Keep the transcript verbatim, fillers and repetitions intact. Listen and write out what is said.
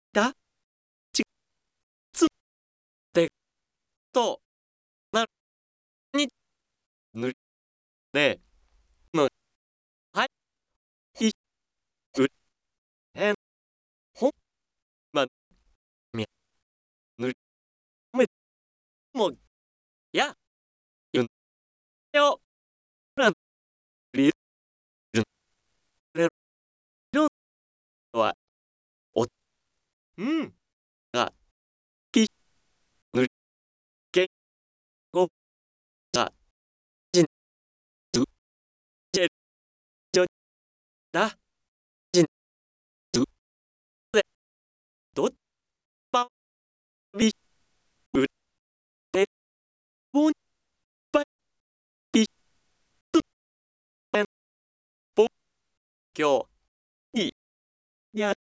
だ、ち、つ、で、と、な、に、ぬ、で、の、はい、ひ、う、へん、ほ、ま、み、ぬ、め、も、や、ゆん、よ、らん、り、るん、れ、ろ、は、お、うん、が、き、ぬ、け、ご、が、じん、ず、じぇ、じょ、だ、じん、ず、で、ど、ば、び、う、で、ぼん、ば、び、す、えん、ぼ、きょう、い、や、